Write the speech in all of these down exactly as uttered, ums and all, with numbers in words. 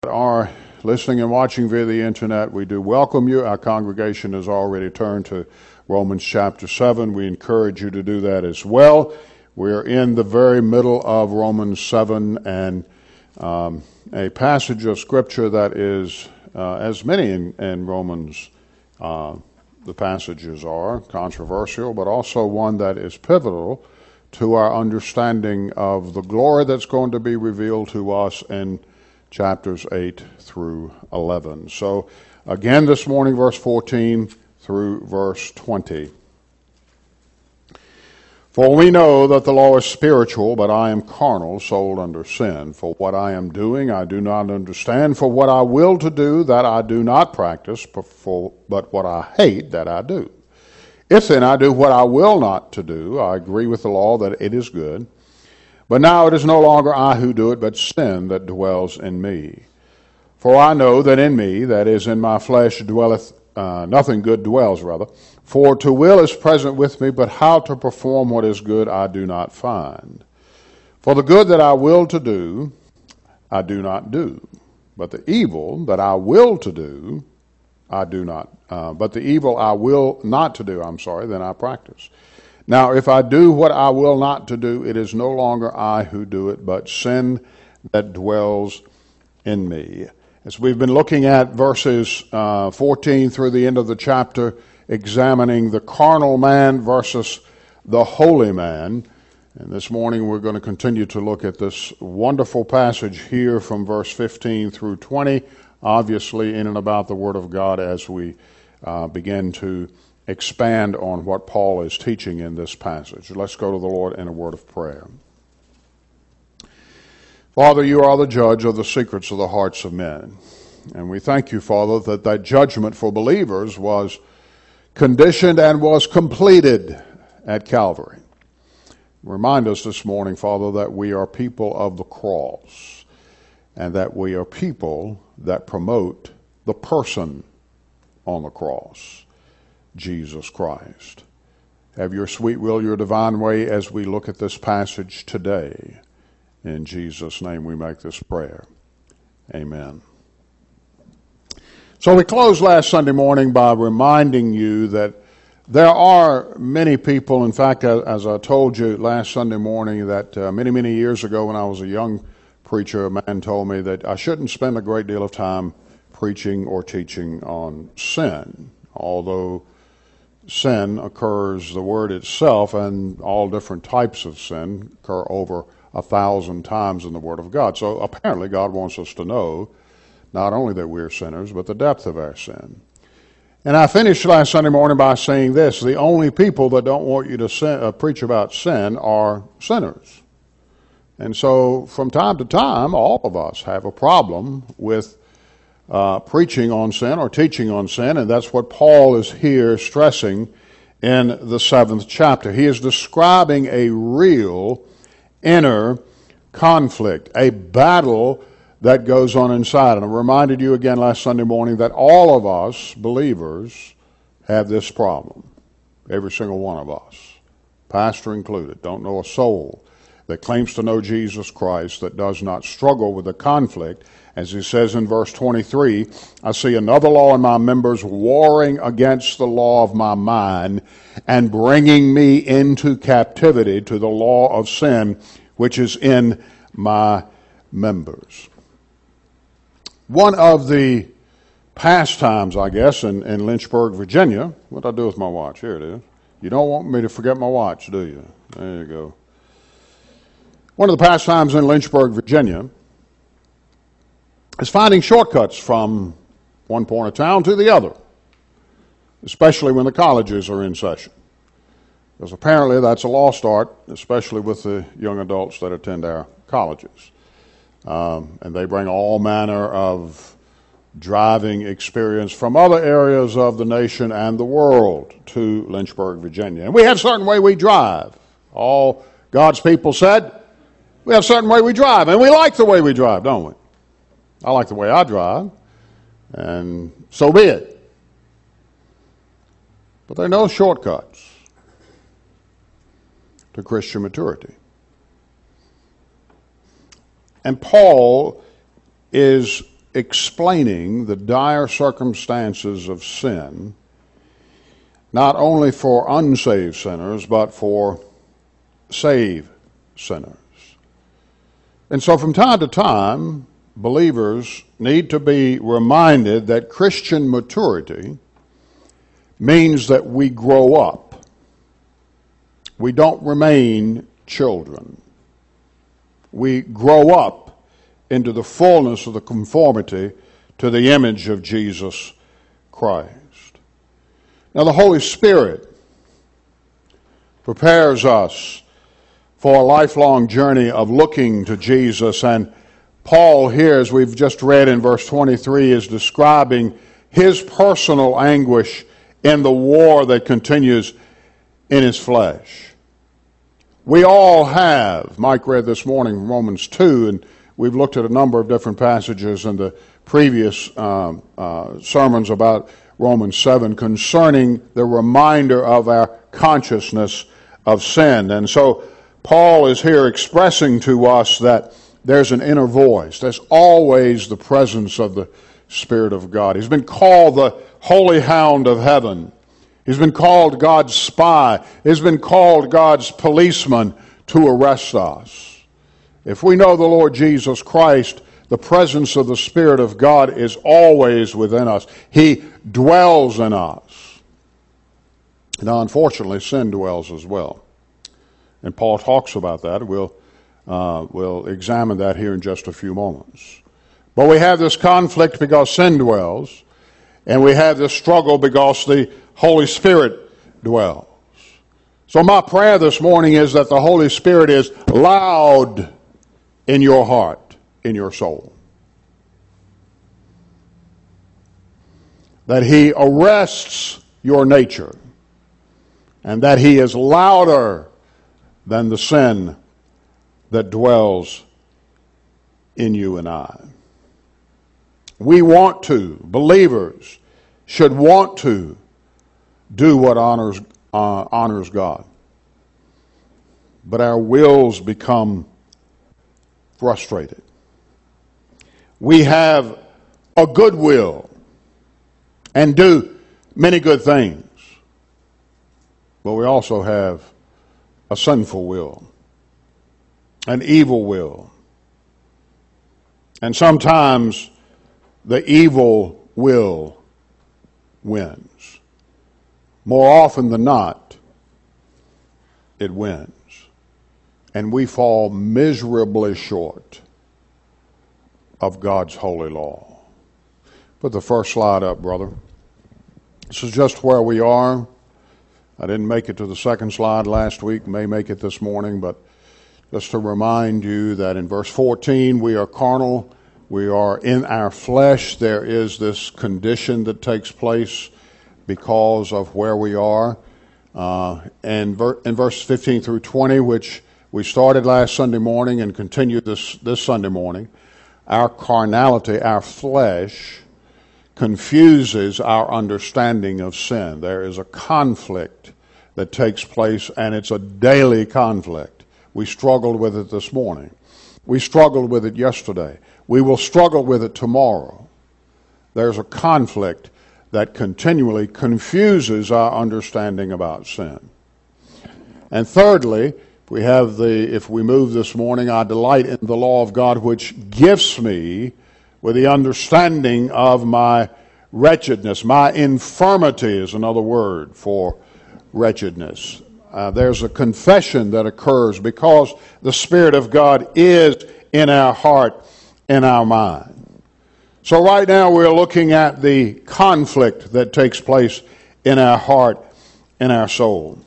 Are listening and watching via the internet, we do welcome you. Our congregation has already turned to Romans chapter seven. We encourage you to do that as well. We're in the very middle of Romans seven, and um, a passage of Scripture that is, uh, as many in, in Romans, uh, the passages are, controversial, but also one that is pivotal to our understanding of the glory that's going to be revealed to us in chapters eight through eleven. So, again this morning, verse fourteen through verse twenty. For we know that the law is spiritual, but I am carnal, sold under sin. For what I am doing I do not understand. For what I will to do, that I do not practice, but, for, but what I hate, that I do. If then I do what I will not to do, I agree with the law that it is good. But now it is no longer I who do it, but sin that dwells in me. For I know that in me, that is in my flesh, dwelleth uh, nothing good dwells, rather. For to will is present with me, but how to perform what is good I do not find. For the good that I will to do, I do not do. But the evil that I will to do, I do not. Uh, but the evil I will not to do, I'm sorry, then I practice. Now, if I do what I will not to do, it is no longer I who do it, but sin that dwells in me. As we've been looking at verses uh, fourteen through the end of the chapter, examining the carnal man versus the holy man, and this morning we're going to continue to look at this wonderful passage here from verse fifteen through twenty, obviously in and about the Word of God as we uh, begin to expand on what Paul is teaching in this passage. Let's go to the Lord in a word of prayer. Father, you are the judge of the secrets of the hearts of men. And we thank you, Father, that that judgment for believers was conditioned and was completed at Calvary. Remind us this morning, Father, that we are people of the cross and that we are people that promote the person on the cross, Jesus Christ. Have your sweet will, your divine way as we look at this passage today. In Jesus' name we make this prayer. Amen. So we closed last Sunday morning by reminding you that there are many people, in fact, as I told you last Sunday morning, that uh, many, many years ago when I was a young preacher, a man told me that I shouldn't spend a great deal of time preaching or teaching on sin, although sin occurs, the word itself, and all different types of sin occur over a thousand times in the Word of God. So apparently God wants us to know not only that we're sinners, but the depth of our sin. And I finished last Sunday morning by saying this: the only people that don't want you to sin, uh, preach about sin are sinners. And so from time to time, all of us have a problem with Uh, preaching on sin or teaching on sin, and that's what Paul is here stressing in the seventh chapter. He is describing a real inner conflict, a battle that goes on inside. And I reminded you again last Sunday morning that all of us, believers, have this problem. Every single one of us, pastor included, don't know a soul that claims to know Jesus Christ that does not struggle with the conflict. As he says in verse twenty-three, I see another law in my members, warring against the law of my mind and bringing me into captivity to the law of sin which is in my members. One of the pastimes, I guess, in, in Lynchburg, Virginia, what did I do with my watch? Here it is. You don't want me to forget my watch, do you? There you go. One of the pastimes in Lynchburg, Virginia, is finding shortcuts from one point of town to the other, especially when the colleges are in session. Because apparently that's a lost art, especially with the young adults that attend our colleges. Um, and they bring all manner of driving experience from other areas of the nation and the world to Lynchburg, Virginia. And we have a certain way we drive. All God's people said, we have a certain way we drive, and we like the way we drive, don't we? I like the way I drive, and so be it. But there are no shortcuts to Christian maturity. And Paul is explaining the dire circumstances of sin, not only for unsaved sinners, but for saved sinners. And so from time to time, believers need to be reminded that Christian maturity means that we grow up. We don't remain children. We grow up into the fullness of the conformity to the image of Jesus Christ. Now, the Holy Spirit prepares us for a lifelong journey of looking to Jesus. And Paul here, as we've just read in verse twenty-three, is describing his personal anguish in the war that continues in his flesh. We all have, Mike read this morning Romans two, and we've looked at a number of different passages in the previous um, uh, sermons about Romans seven concerning the reminder of our consciousness of sin. And so Paul is here expressing to us that there's an inner voice. There's always the presence of the Spirit of God. He's been called the Holy Hound of Heaven. He's been called God's spy. He's been called God's policeman to arrest us. If we know the Lord Jesus Christ, the presence of the Spirit of God is always within us. He dwells in us. Now, unfortunately, sin dwells as well. And Paul talks about that. We'll, uh, we'll examine that here in just a few moments. But we have this conflict because sin dwells, and we have this struggle because the Holy Spirit dwells. So my prayer this morning is that the Holy Spirit is loud in your heart, in your soul. That He arrests your nature, and that He is louder than the sin that dwells in you and I. We want to, believers should want to do what honors uh, honors God. But our wills become frustrated. We have a good will and do many good things, but we also have a sinful will, an evil will. And sometimes the evil will wins. More often than not, it wins. And we fall miserably short of God's holy law. Put the first slide up, brother. This is just where we are. I didn't make it to the second slide last week, may make it this morning, but just to remind you that in verse fourteen, we are carnal, we are in our flesh. There is this condition that takes place because of where we are. Uh, and ver- in verse fifteen through twenty, which we started last Sunday morning and continued this, this Sunday morning, our carnality, our flesh, confuses our understanding of sin. There is a conflict that takes place, and it's a daily conflict. We struggled with it this morning. We struggled with it yesterday. We will struggle with it tomorrow. There's a conflict that continually confuses our understanding about sin. And thirdly, we have the, if we move this morning, I delight in the law of God, which gifts me with the understanding of my wretchedness. My infirmity is another word for wretchedness. Uh, there's a confession that occurs because the Spirit of God is in our heart, in our mind. So right now we're looking at the conflict that takes place in our heart, in our soul.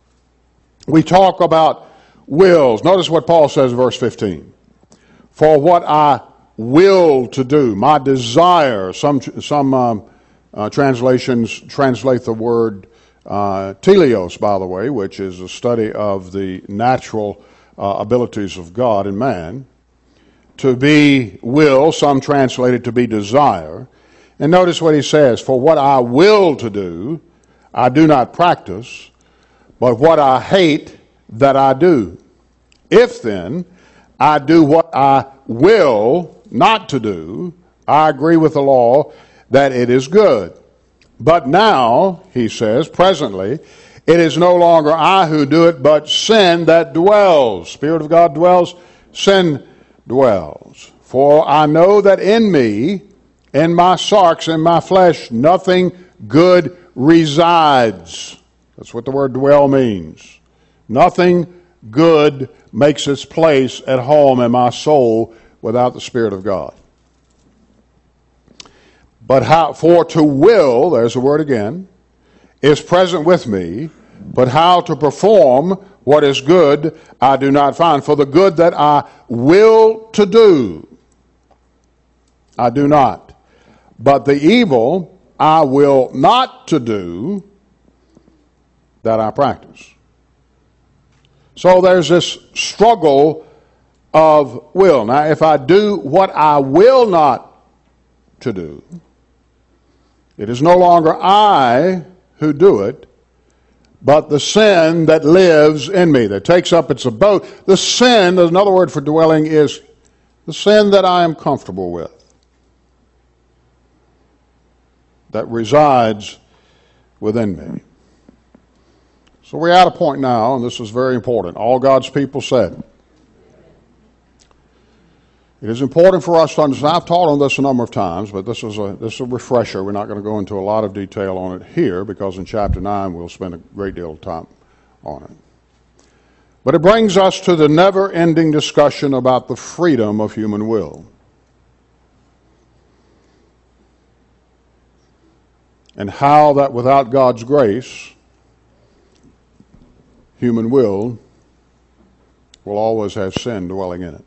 We talk about wills. Notice what Paul says in verse fifteen. For what I will to do, my desire. Some some um, uh, translations translate the word uh, teleos, by the way, which is a study of the natural uh, abilities of God and man. To be will, some translate it to be desire. And notice what he says, for what I will to do, I do not practice, but what I hate, that I do. If then I do what I will not to do, I agree with the law that it is good. But now, he says, presently, it is no longer I who do it, but sin that dwells. Spirit of God dwells, sin dwells. For I know that in me, in my sarx, in my flesh, nothing good resides. That's what the word dwell means. Nothing good makes its place at home in my soul without the Spirit of God. But how, for to will, there's the word again, is present with me, but how to perform what is good I do not find. For the good that I will to do, I do not. But the evil I will not to do, that I practice. So there's this struggle of will. Now, if I do what I will not to do, it is no longer I who do it, but the sin that lives in me, that takes up its abode. The sin, another word for dwelling, is the sin that I am comfortable with, that resides within me. So we're at a point now, and this is very important. All God's people said, it is important for us to understand. I've taught on this a number of times, but this is a this is a refresher. We're not going to go into a lot of detail on it here because in chapter nine we'll spend a great deal of time on it. But it brings us to the never-ending discussion about the freedom of human will. And how that without God's grace, human will will always have sin dwelling in it.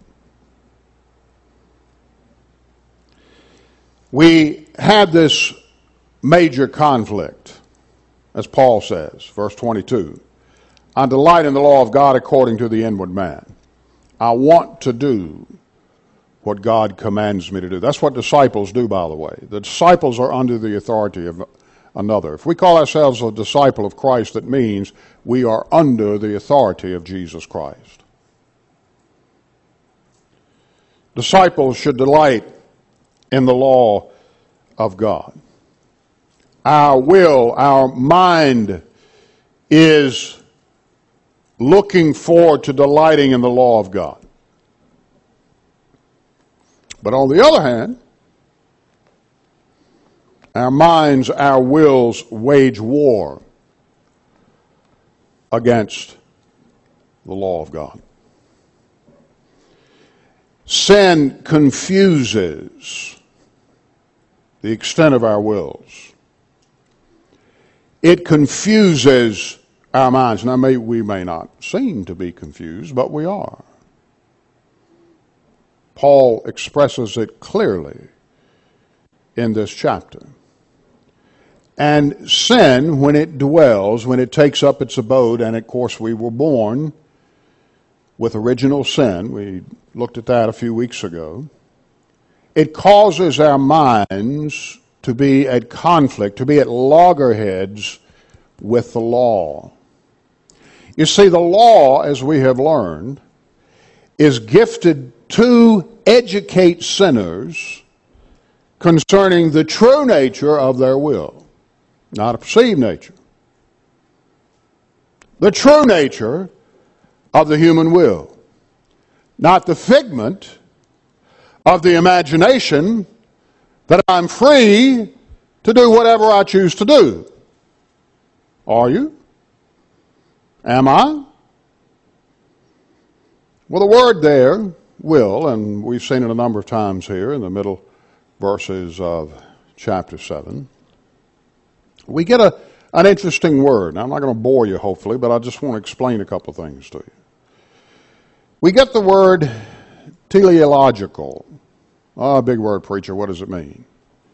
We had this major conflict, as Paul says, verse twenty-two. I delight in the law of God according to the inward man. I want to do what God commands me to do. That's what disciples do, by the way. The disciples are under the authority of another. If we call ourselves a disciple of Christ, that means we are under the authority of Jesus Christ. Disciples should delight in the law of God. Our will, our mind is looking forward to delighting in the law of God. But on the other hand, our minds, our wills wage war against the law of God. Sin confuses the extent of our wills. It confuses our minds. Now, may, we may not seem to be confused, but we are. Paul expresses it clearly in this chapter. And sin, when it dwells, when it takes up its abode, and of course we were born with original sin, we looked at that a few weeks ago, it causes our minds to be at conflict, to be at loggerheads with the law. You see, the law, as we have learned, is gifted to educate sinners concerning the true nature of their will, not a perceived nature. The true nature of the human will, not the figment of the imagination that I'm free to do whatever I choose to do. Are you? Am I? Well, the word there, will, and we've seen it a number of times here in the middle verses of chapter seven. We get a, an interesting word. Now, I'm not going to bore you, hopefully, but I just want to explain a couple of things to you. We get the word teleological. Oh, big word, preacher. What does it mean?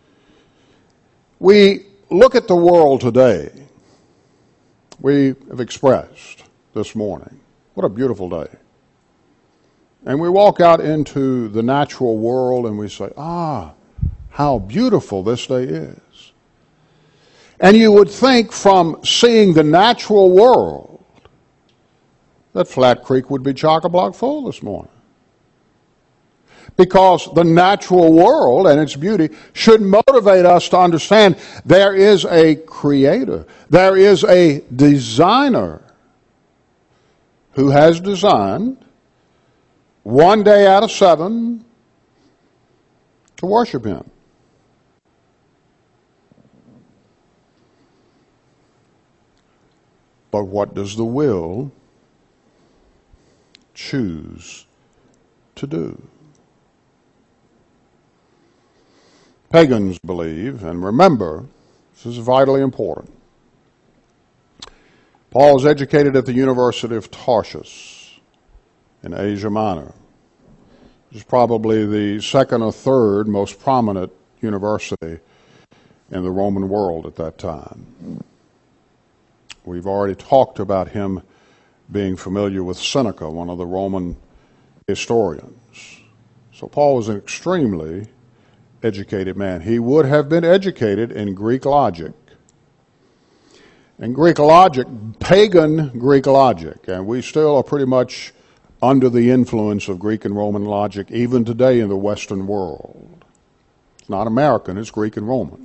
We look at the world today. We have expressed this morning. What a beautiful day. And we walk out into the natural world and we say, ah, how beautiful this day is. And you would think from seeing the natural world that Flat Creek would be chock-a-block full this morning. because the natural world and its beauty should motivate us to understand there is a creator, there is a designer who has designed one day out of seven to worship him. But what does the will choose to do? Pagans believe, and remember, this is vitally important. Paul was educated at the University of Tarshish in Asia Minor. It is probably the second or third most prominent university in the Roman world at that time. We've already talked about him being familiar with Seneca, one of the Roman historians. So Paul was an extremely educated man. He would have been educated in Greek logic. And Greek logic, pagan Greek logic, and we still are pretty much under the influence of Greek and Roman logic even today in the Western world. It's not American, it's Greek and Roman.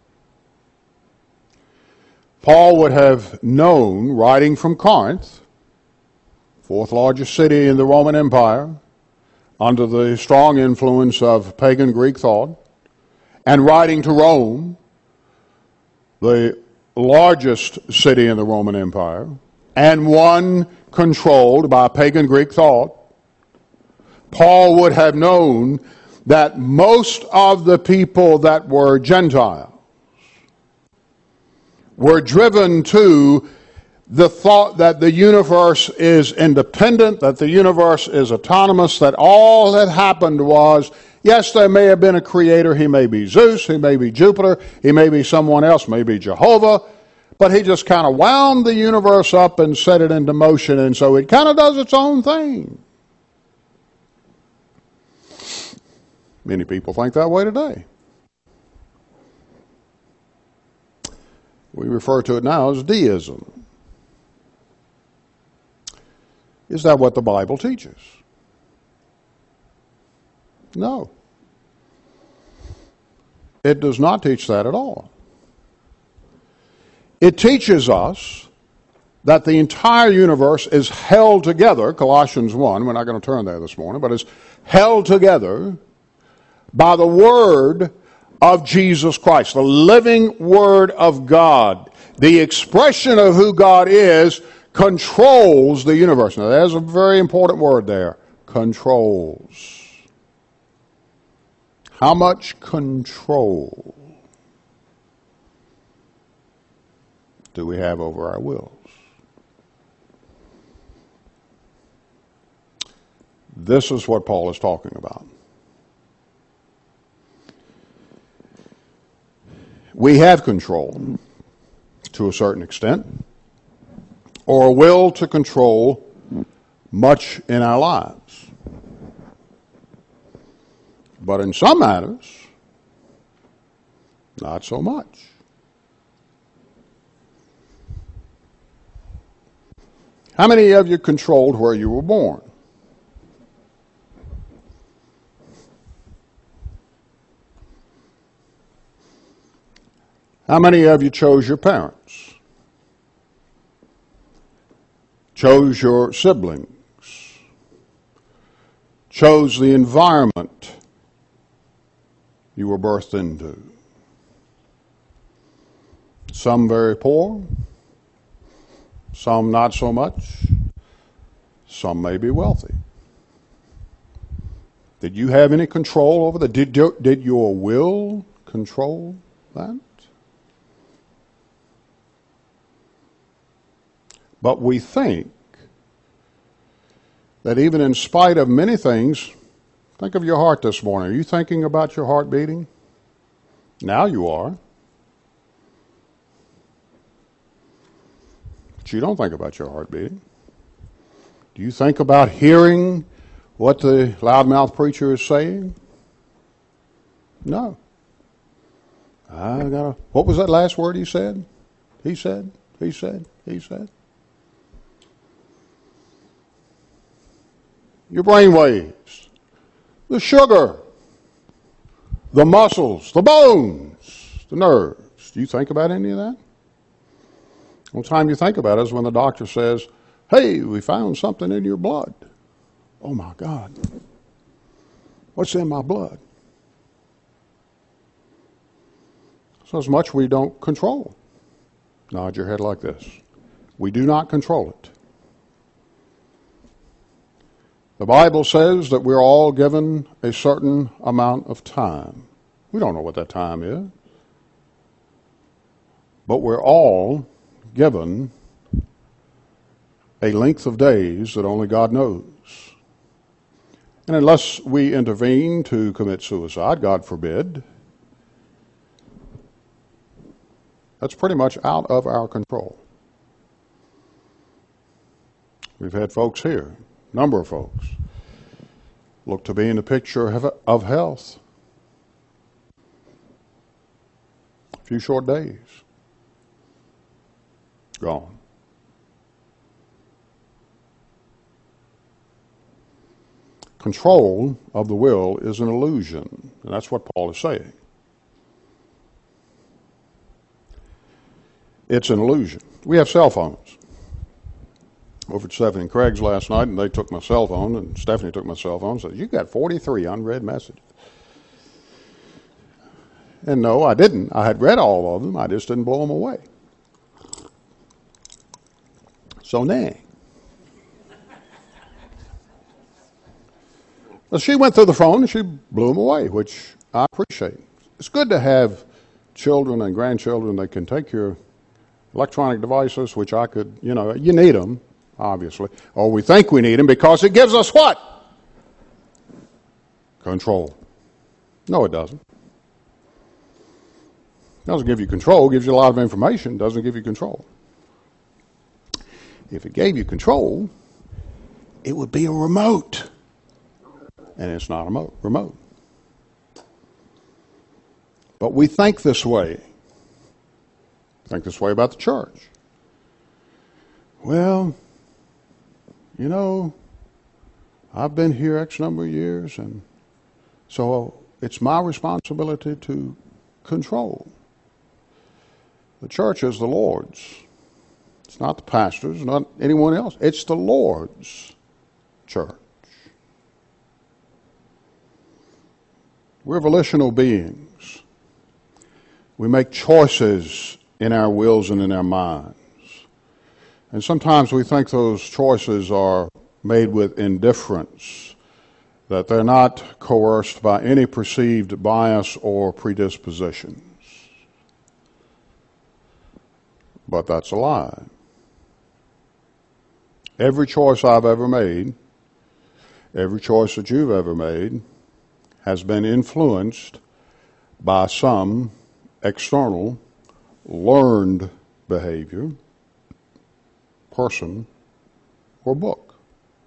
Paul would have known, writing from Corinth, fourth largest city in the Roman Empire, under the strong influence of pagan Greek thought, and writing to Rome, the largest city in the Roman Empire, and one controlled by pagan Greek thought, Paul would have known that most of the people that were Gentiles were driven to the thought that the universe is independent, that the universe is autonomous, that all that happened was, yes, there may have been a creator, he may be Zeus, he may be Jupiter, he may be someone else, maybe Jehovah, but he just kind of wound the universe up and set it into motion, and so it kind of does its own thing. Many people think that way today. We refer to it now as deism. Is that what the Bible teaches? No. It does not teach that at all. It teaches us that the entire universe is held together, Colossians one, we're not going to turn there this morning, but is held together by the Word of Jesus Christ, the living Word of God. The expression of who God is controls the universe. Now, there's a very important word there, controls. How much control do we have over our wills? This is what Paul is talking about. We have control to a certain extent, or a will to control much in our lives. But in some matters, not so much. How many of you controlled where you were born? How many of you chose your parents? Chose your siblings? Chose the environment you were birthed into? Some very poor, some not so much, some may be wealthy. Did you have any control over that? Did, you, did your will control that? But we think that even in spite of many things, think of your heart this morning. Are you thinking about your heart beating? Now you are. But you don't think about your heart beating. Do you think about hearing what the loudmouth preacher is saying? No. I gotta. What was that last word he said? He said, he said, he said. Your brain waves. the sugar, the muscles, the bones, the nerves. Do you think about any of that? The only time you think about it is when the doctor says, hey, we found something in your blood. Oh my God. What's in my blood? So as much we don't control. Nod your head like this. We do not control it. The Bible says that we're all given a certain amount of time. We don't know what that time is. But we're all given a length of days that only God knows. And unless we intervene to commit suicide, God forbid, that's pretty much out of our control. We've had folks here, a number of folks, look to be in the picture of health. A few short days. Gone. Control of the will is an illusion, and that's what Paul is saying. It's an illusion. We have cell phones. Over at Stephanie and Craig's last night, and they took my cell phone, and Stephanie took my cell phone and said, you got forty-three unread messages. And no, I didn't. I had read all of them. I just didn't blow them away. So nay. Well, she went through the phone and she blew them away, which I appreciate. It's good to have children and grandchildren that can take your electronic devices, which I could, you know, you need them, obviously. Or we think we need them because it gives us what? Control. No, it doesn't. It doesn't give you control. It gives you a lot of information. It doesn't give you control. If it gave you control, it would be a remote. And it's not a remote. But we think this way. Think this way about the church. Well, you know, I've been here X number of years, and so it's my responsibility to control. The church is the Lord's. It's not the pastor's, not anyone else. It's the Lord's church. We're volitional beings. We make choices in our wills and in our minds. And sometimes we think those choices are made with indifference, that they're not coerced by any perceived bias or predispositions. But that's a lie. Every choice I've ever made, every choice that you've ever made, has been influenced by some external, learned behavior, person, or book.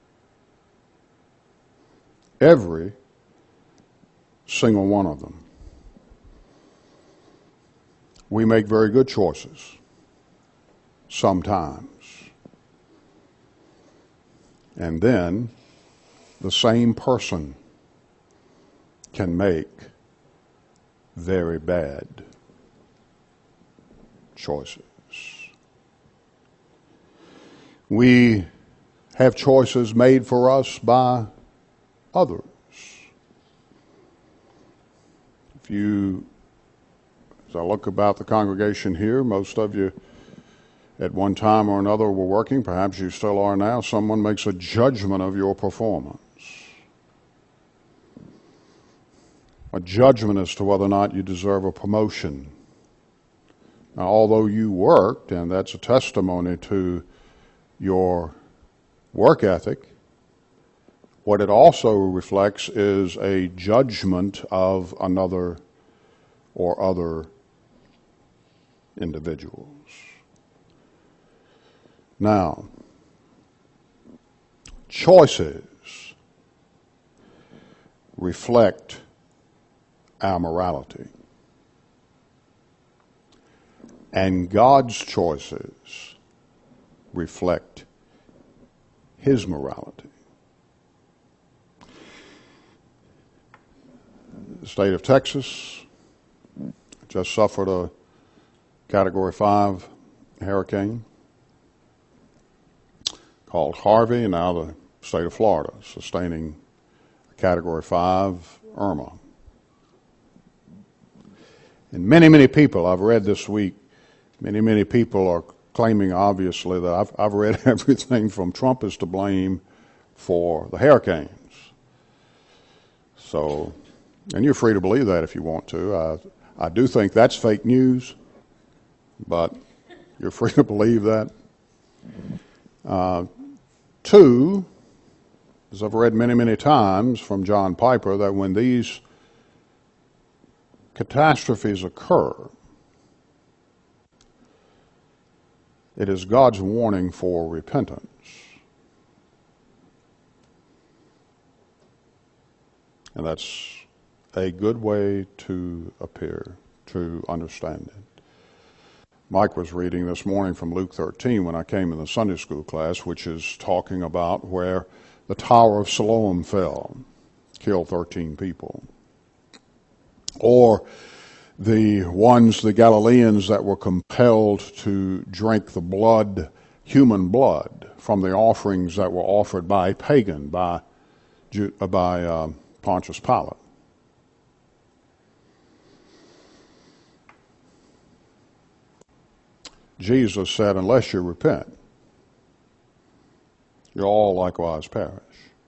Every single one of them. We make very good choices. Sometimes. And then the same person can make very bad choices. We have choices made for us by others. If you, as I look about the congregation here, most of you at one time or another were working, perhaps you still are now, someone makes a judgment of your performance. A judgment as to whether or not you deserve a promotion. Now, although you worked, and that's a testimony to your work ethic, what it also reflects is a judgment of another or other individuals. Now, choices reflect our morality. And God's choices reflect His morality. The state of Texas just suffered a Category five hurricane called Harvey, and now the state of Florida sustaining a Category five Irma. And many, many people, I've read this week, many, many people are claiming, obviously, that I've, I've read everything from Trump is to blame for the hurricanes. So, and you're free to believe that if you want to. I, I do think that's fake news, but you're free to believe that. Uh, two, as I've read many, many times from John Piper, that when these catastrophes occur, it is God's warning for repentance. And that's a good way to appear, to understand it. Mike was reading this morning from Luke thirteen when I came in the Sunday school class, which is talking about where the Tower of Siloam fell, killed thirteen people. Or the ones, the Galileans that were compelled to drink the blood, human blood, from the offerings that were offered by a pagan, by, by uh, Pontius Pilate. Jesus said, unless you repent, you'll all likewise perish.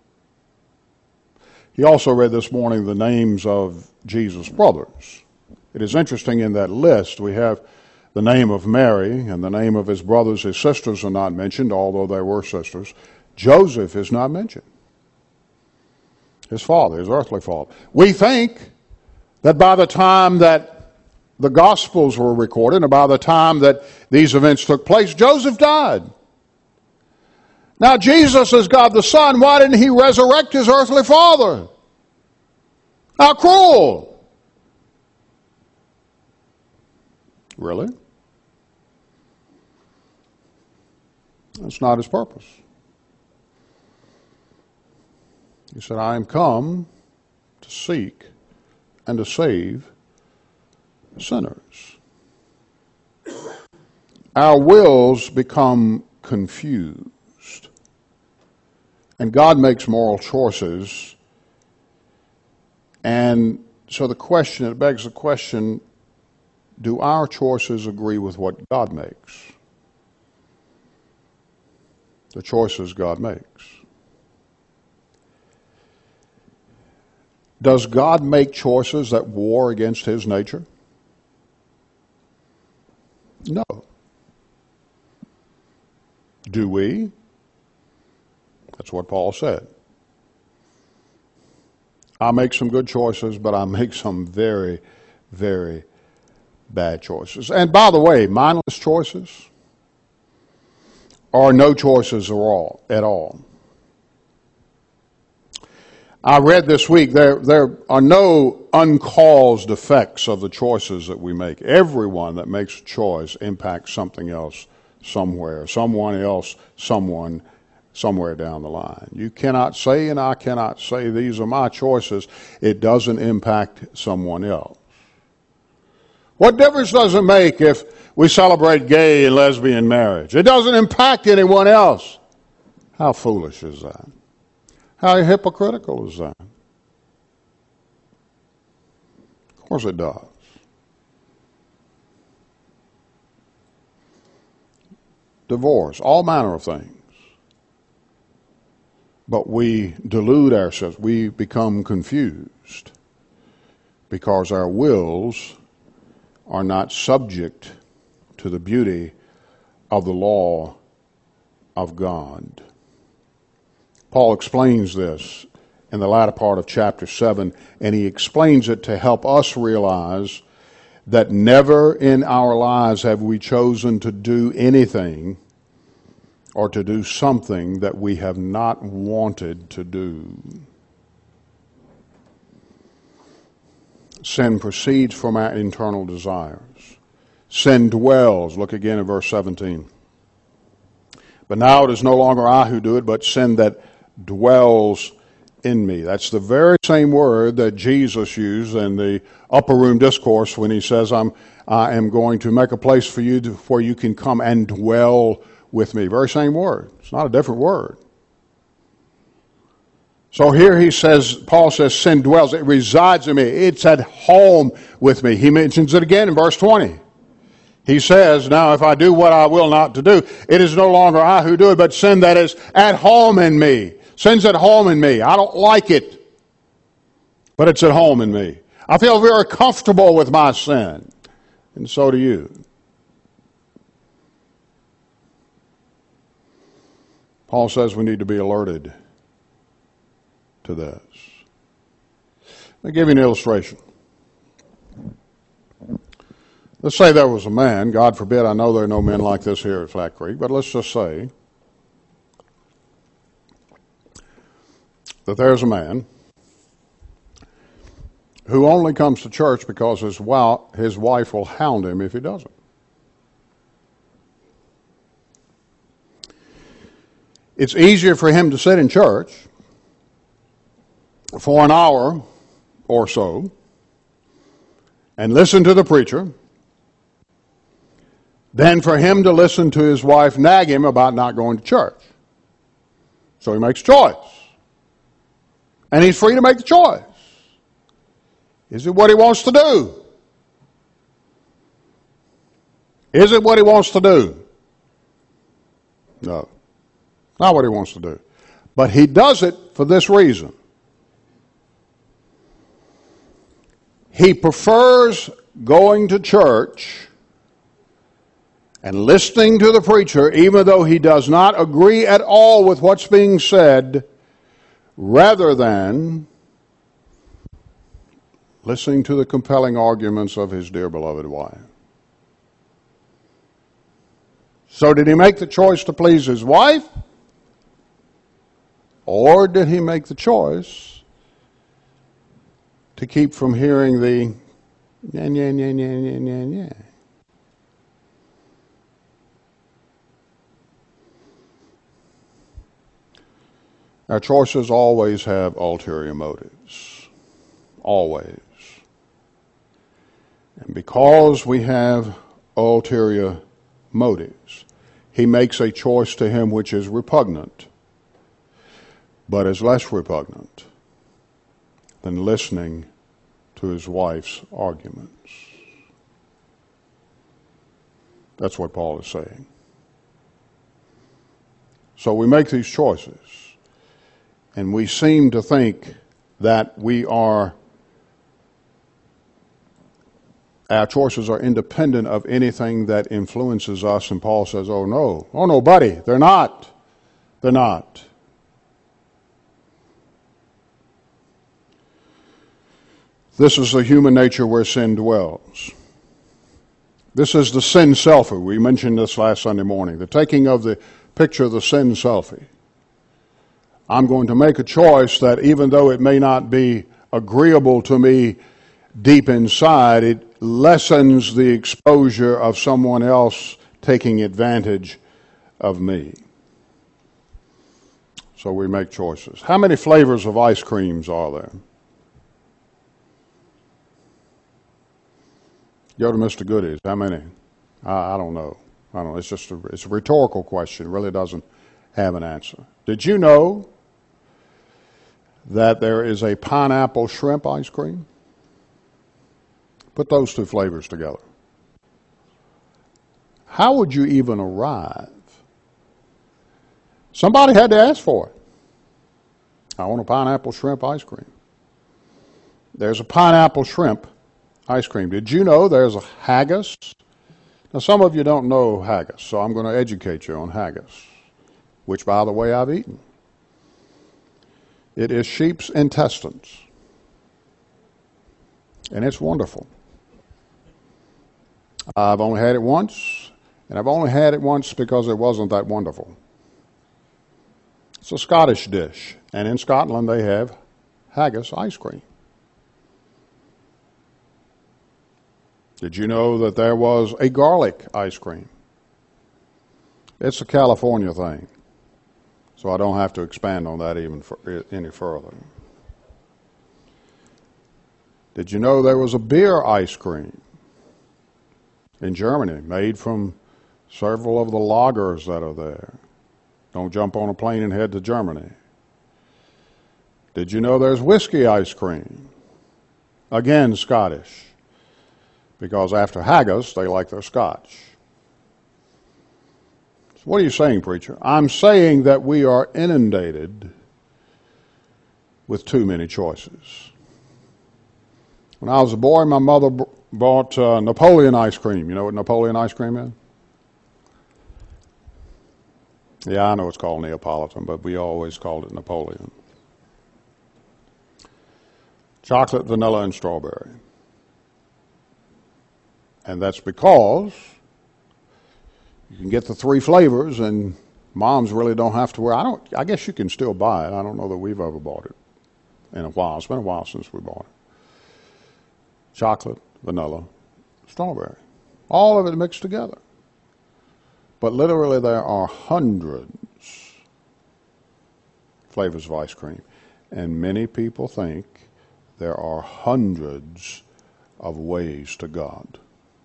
He also read this morning the names of Jesus' brothers. It is interesting in that list we have the name of Mary and the name of his brothers. His sisters are not mentioned, although they were sisters. Joseph is not mentioned. His father, his earthly father. We think that by the time that the Gospels were recorded and by the time that these events took place, Joseph died. Now, Jesus is God the Son. Why didn't he resurrect his earthly father? How cruel. Really? That's not his purpose. He said, I am come to seek and to save sinners. Our wills become confused. And God makes moral choices. And so the question, it begs the question, do our choices agree with what God makes? The choices God makes. Does God make choices that war against his nature? No. Do we? That's what Paul said. I make some good choices, but I make some very, very bad choices. And by the way, mindless choices are no choices at all. At all. I read this week there, there are no uncaused effects of the choices that we make. Everyone that makes a choice impacts something else somewhere, someone else, someone, somewhere down the line. You cannot say, and I cannot say, these are my choices. It doesn't impact someone else. What difference does it make if we celebrate gay and lesbian marriage? It doesn't impact anyone else. How foolish is that? How hypocritical is that? Of course it does. Divorce, all manner of things. But we delude ourselves. We become confused because our wills are not subject to the beauty of the law of God. Paul explains this in the latter part of chapter seven, and he explains it to help us realize that never in our lives have we chosen to do anything or to do something that we have not wanted to do. Sin proceeds from our internal desires. Sin dwells. Look again at verse seventeen. But now it is no longer I who do it, but sin that dwells in me. That's the very same word that Jesus used in the upper room discourse when he says, I'm, I am going to make a place for you to, where you can come and dwell with me. Very same word. It's not a different word. So here he says, Paul says, sin dwells. It resides in me. It's at home with me. He mentions it again in verse twenty. He says, now if I do what I will not to do, it is no longer I who do it, but sin that is at home in me. Sin's at home in me. I don't like it, but it's at home in me. I feel very comfortable with my sin, and so do you. Paul says we need to be alerted to this. Let me give you an illustration. Let's say there was a man, God forbid, I know there are no men like this here at Flat Creek, but let's just say that there's a man who only comes to church because his wife, his wife will hound him if he doesn't. It's easier for him to sit in church for an hour or so and listen to the preacher than for him to listen to his wife nag him about not going to church. So he makes a choice. And he's free to make the choice. Is it what he wants to do? Is it what he wants to do? No. Not what he wants to do. But he does it for this reason. He prefers going to church and listening to the preacher, even though he does not agree at all with what's being said, rather than listening to the compelling arguments of his dear beloved wife. So did he make the choice to please his wife? Or did he make the choice to keep from hearing the yan, yan, yan, yan, yan, yan, yan? Our choices always have ulterior motives. Always. And because we have ulterior motives, he makes a choice to him which is repugnant, but is less repugnant than listening to his wife's arguments. That's what Paul is saying. So we make these choices. And we seem to think that we are, our choices are independent of anything that influences us. And Paul says, oh no, oh no, buddy, they're not. They're not. This is the human nature where sin dwells. This is the sin selfie. We mentioned this last Sunday morning. The taking of the picture of the sin selfie. I'm going to make a choice that even though it may not be agreeable to me deep inside, it lessens the exposure of someone else taking advantage of me. So we make choices. How many flavors of ice creams are there? Go to Mister Goody's. How many? I, I don't know. I don't know. It's just a, it's a rhetorical question. It really doesn't have an answer. Did you know that there is a pineapple shrimp ice cream? Put those two flavors together. How would you even arrive? Somebody had to ask for it. I want a pineapple shrimp ice cream. There's a pineapple shrimp ice cream. Did you know there's a haggis? Now, some of you don't know haggis, so I'm going to educate you on haggis, which, by the way, I've eaten. It is sheep's intestines, and it's wonderful. I've only had it once, and I've only had it once because it wasn't that wonderful. It's a Scottish dish, and in Scotland they have haggis ice cream. Did you know that there was a garlic ice cream? It's a California thing. So I don't have to expand on that even for, any further. Did you know there was a beer ice cream in Germany made from several of the lagers that are there? Don't jump on a plane and head to Germany. Did you know there's whiskey ice cream? Again, Scottish. Because after haggis, they like their scotch. So what are you saying, preacher? I'm saying that we are inundated with too many choices. When I was a boy, my mother b- bought uh, Napoleon ice cream. You know what Napoleon ice cream is? Yeah, I know it's called Neapolitan, but we always called it Napoleon. Chocolate, vanilla, and strawberry. And that's because you can get the three flavors, and moms really don't have to wear. I don't. I guess you can still buy it. I don't know that we've ever bought it in a while. It's been a while since we bought it. Chocolate, vanilla, strawberry. All of it mixed together. But literally there are hundreds of flavors of ice cream. And many people think there are hundreds of ways to God.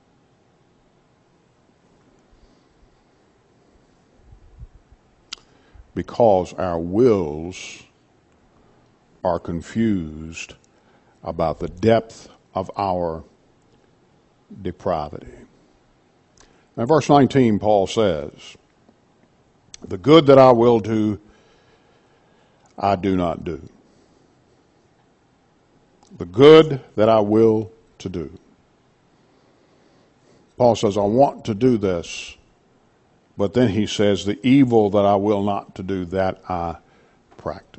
Because our wills are confused about the depth of our depravity. In verse nineteen, Paul says, "The good that I will do, I do not do. The good that I will to do." Paul says, I want to do this, but then he says, the evil that I will not to do, that I practice.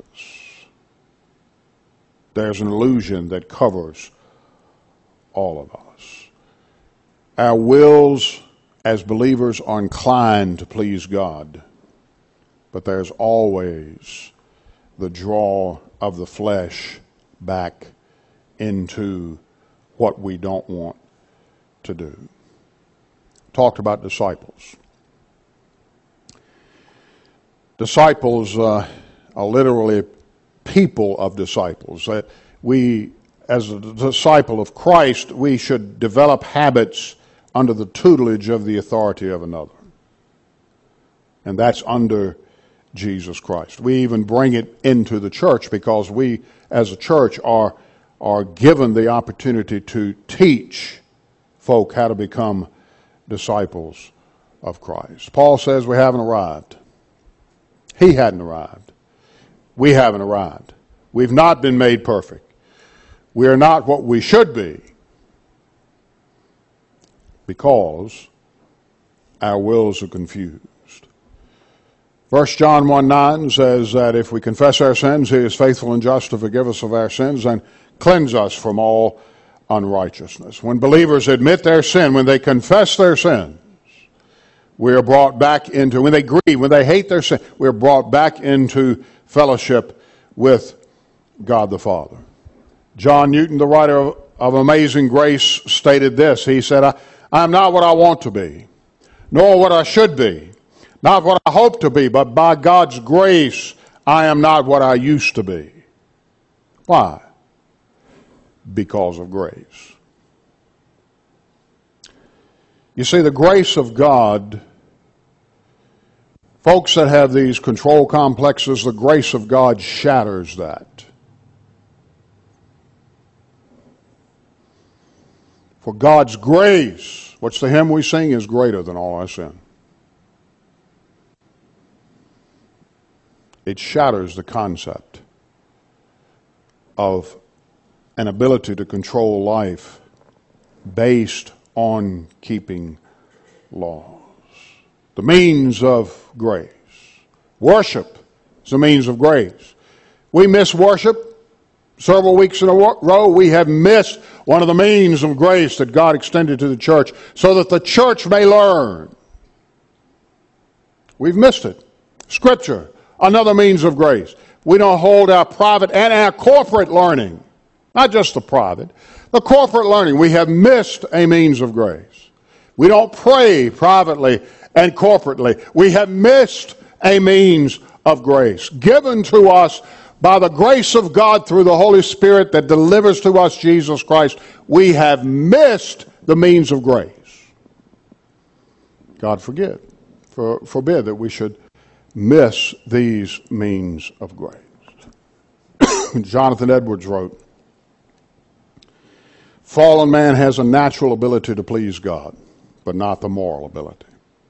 There's an illusion that covers all of us. Our wills as believers are inclined to please God, but there's always the draw of the flesh back into what we don't want to do. Talked about disciples. Disciples uh, are literally people of disciples. Uh, we, as a disciple of Christ, we should develop habits under the tutelage of the authority of another. And that's under Jesus Christ. We even bring it into the church because we, as a church, are, are given the opportunity to teach folk how to become disciples of Christ. Paul says we haven't arrived. He hadn't arrived. We haven't arrived. We've not been made perfect. We are not what we should be because our wills are confused. First John one nine says that if we confess our sins, He is faithful and just to forgive us of our sins and cleanse us from all unrighteousness. When believers admit their sin, when they confess their sins, we are brought back into, when they grieve, when they hate their sin, we are brought back into fellowship with God the Father. John Newton, the writer of, of Amazing Grace, stated this. He said, I, I am not what I want to be, nor what I should be, not what I hope to be, but by God's grace, I am not what I used to be. Why? Because of grace. You see, the grace of God, folks that have these control complexes, the grace of God shatters that. For God's grace, what's the hymn we sing, is greater than all our sin. It shatters the concept of an ability to control life based on keeping laws. The means of grace. Worship is a means of grace. We miss worship several weeks in a row. We have missed one of the means of grace that God extended to the church so that the church may learn. We've missed it. Scripture, another means of grace. We don't hold our private and our corporate learning, not just the private, the corporate learning. We have missed a means of grace. We don't pray privately and corporately. We have missed a means of grace, given to us by the grace of God through the Holy Spirit that delivers to us Jesus Christ, we have missed the means of grace. God forgive, for, forbid that we should miss these means of grace. Jonathan Edwards wrote, "Fallen man has a natural ability to please God, but not the moral ability."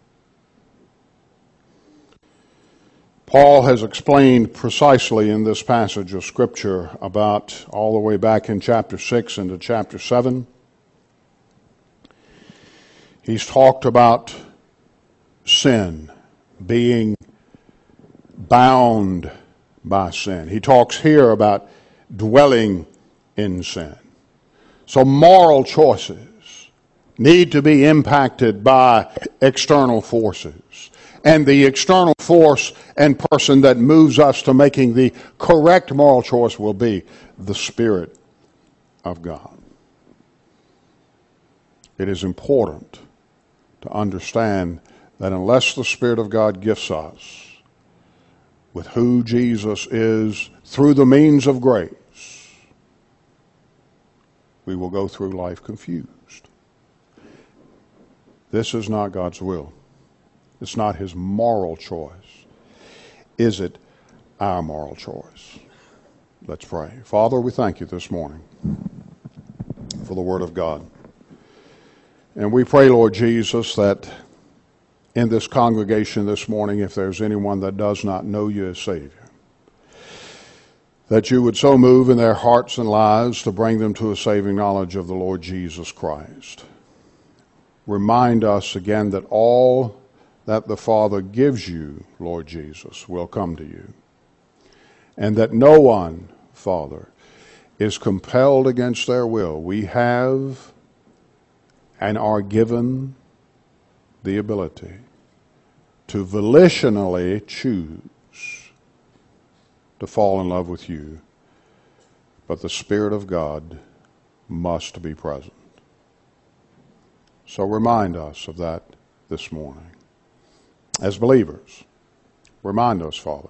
Paul has explained precisely in this passage of Scripture about all the way back in chapter six into chapter seven. He's talked about sin, being bound by sin. He talks here about dwelling in sin. So moral choices need to be impacted by external forces. And the external force and person that moves us to making the correct moral choice will be the Spirit of God. It is important to understand that unless the Spirit of God gifts us with who Jesus is through the means of grace, we will go through life confused. This is not God's will. It's not His moral choice. Is it our moral choice? Let's pray. Father, we thank you this morning for the Word of God. And we pray, Lord Jesus, that in this congregation this morning, if there's anyone that does not know you as Savior, that you would so move in their hearts and lives to bring them to a saving knowledge of the Lord Jesus Christ. Remind us again that all that the Father gives you, Lord Jesus, will come to you. And that no one, Father, is compelled against their will. We have and are given the ability to volitionally choose to fall in love with you. But the Spirit of God must be present. So remind us of that this morning. As believers, remind us, Father,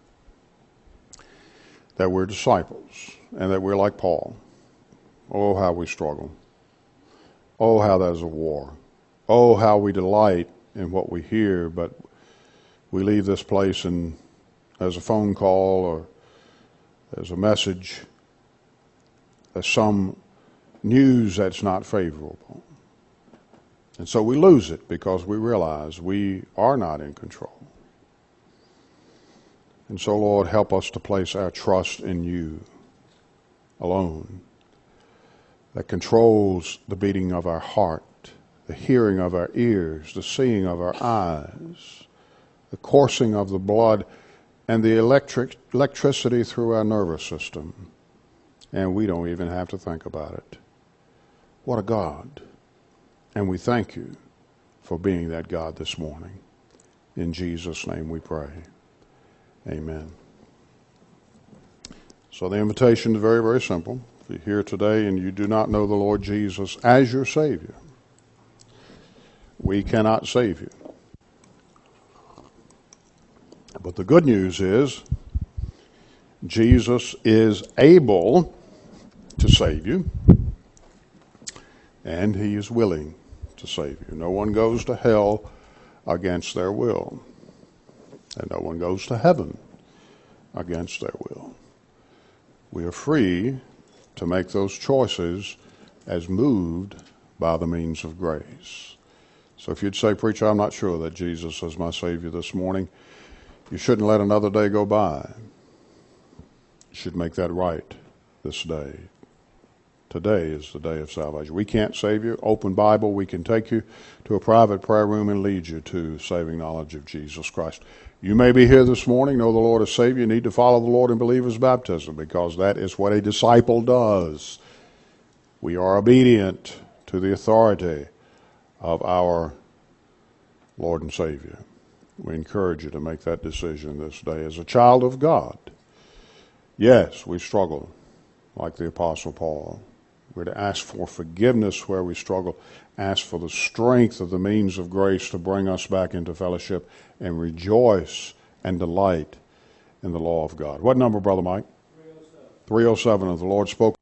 that we're disciples and that we're like Paul. Oh, how we struggle. Oh, how that is a war. Oh, how we delight in what we hear, but we leave this place and there's a phone call or there's a message, there's some news that's not favorable. And so we lose it because we realize we are not in control. And so, Lord, help us to place our trust in you alone, that controls the beating of our heart, the hearing of our ears, the seeing of our eyes, the coursing of the blood, and the electric electricity through our nervous system. And we don't even have to think about it. What a God. And we thank you for being that God this morning. In Jesus' name we pray. Amen. So the invitation is very, very simple. If you're here today and you do not know the Lord Jesus as your Savior, we cannot save you. But the good news is Jesus is able to save you, and He is willing to save you. No one goes to hell against their will, and no one goes to heaven against their will. We are free to make those choices as moved by the means of grace. So if you'd say, "Preacher, I'm not sure that Jesus is my Savior this morning," you shouldn't let another day go by. You should make that right this day. Today is the day of salvation. We can't save you. Open Bible, we can take you to a private prayer room and lead you to saving knowledge of Jesus Christ. You may be here this morning, know the Lord as Savior. You need to follow the Lord and believe His baptism, because that is what a disciple does. We are obedient to the authority of our Lord and Savior. We encourage you to make that decision this day. As a child of God, yes, we struggle like the Apostle Paul. We're to ask for forgiveness where we struggle, ask for the strength of the means of grace to bring us back into fellowship, and rejoice and delight in the law of God. What number, Brother Mike? three oh seven. three oh seven. If the Lord spoke